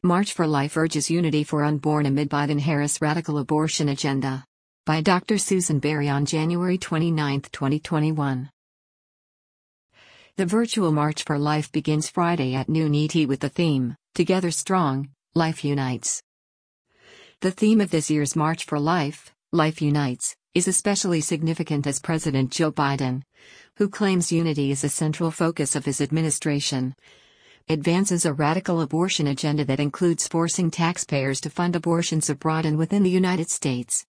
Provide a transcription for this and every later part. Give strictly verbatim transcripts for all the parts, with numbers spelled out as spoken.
March for Life urges unity for unborn amid Biden-Harris radical abortion agenda. By Doctor Susan Berry on January twenty-ninth, twenty twenty-one. The virtual March for Life begins Friday at noon E T with the theme, Together Strong, Life Unites. The theme of this year's March for Life, Life Unites, is especially significant as President Joe Biden, who claims unity is a central focus of his administration, advances a radical abortion agenda that includes forcing taxpayers to fund abortions abroad and within the United States.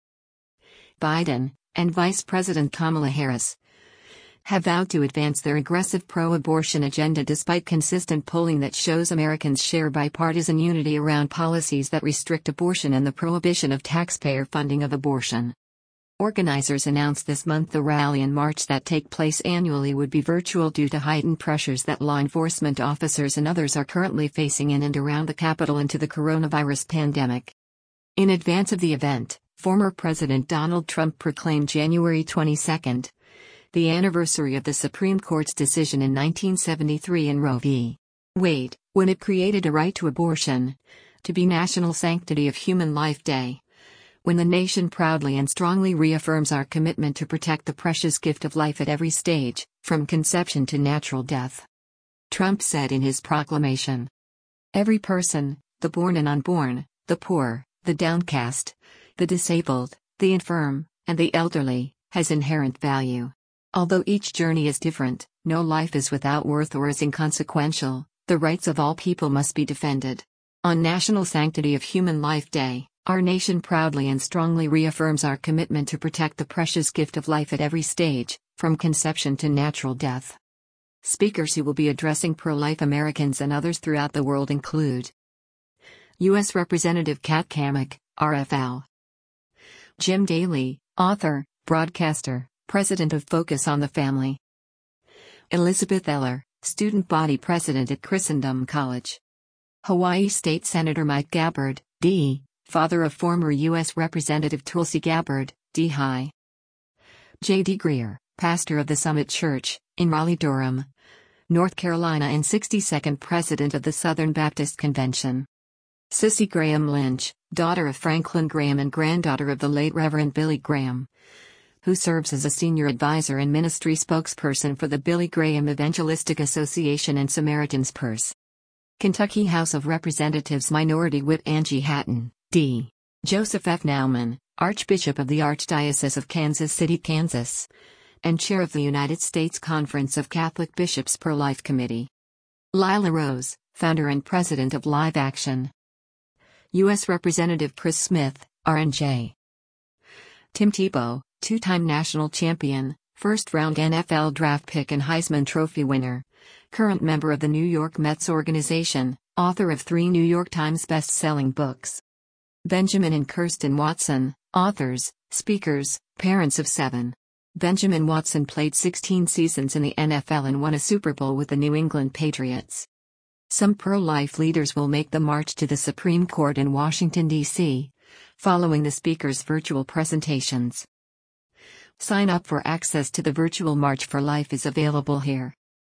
Biden, and Vice President Kamala Harris, have vowed to advance their aggressive pro-abortion agenda despite consistent polling that shows Americans share bipartisan unity around policies that restrict abortion and the prohibition of taxpayer funding of abortion. Organizers announced this month the rally and march that take place annually would be virtual due to heightened pressures that law enforcement officers and others are currently facing in and around the Capitol into the coronavirus pandemic. In advance of the event, former President Donald Trump proclaimed January twenty-second, the anniversary of the Supreme Court's decision in nineteen seventy-three in Roe v. Wade, when it created a right to abortion, to be National Sanctity of Human Life Day. When the nation proudly and strongly reaffirms our commitment to protect the precious gift of life at every stage, from conception to natural death. Trump said in his proclamation, "Every person, the born and unborn, the poor, the downcast, the disabled, the infirm, and the elderly, has inherent value. Although each journey is different, no life is without worth or is inconsequential, the rights of all people must be defended. On National Sanctity of Human Life Day, our nation proudly and strongly reaffirms our commitment to protect the precious gift of life at every stage, from conception to natural death." Speakers who will be addressing pro-life Americans and others throughout the world include U S Representative Kat Cammack, R F L; Jim Daly, author, broadcaster, president of Focus on the Family; Elizabeth Eller, student body president at Christendom College; Hawaii State Senator Mike Gabbard, D, father of former U S Representative Tulsi Gabbard, D High; J D Greear, pastor of the Summit Church, in Raleigh-Durham, North Carolina and sixty-second president of the Southern Baptist Convention; Cissy Graham Lynch, daughter of Franklin Graham and granddaughter of the late Reverend Billy Graham, who serves as a senior advisor and ministry spokesperson for the Billy Graham Evangelistic Association and Samaritan's Purse; Kentucky House of Representatives Minority Whip Angie Hatton, D. Joseph F. Naumann, Archbishop of the Archdiocese of Kansas City, Kansas, and Chair of the United States Conference of Catholic Bishops Pro-Life Committee; Lila Rose, founder and president of Live Action; U S Representative Chris Smith, R N J; Tim Tebow, two-time national champion, first-round N F L draft pick and Heisman Trophy winner, current member of the New York Mets organization, author of three New York Times best-selling books; Benjamin and Kirsten Watson, authors, speakers, parents of seven. Benjamin Watson played sixteen seasons in the N F L and won a Super Bowl with the New England Patriots. Some pro-life leaders will make the march to the Supreme Court in Washington, D C, following the speakers' virtual presentations. Sign up for access to the virtual March for Life is available here.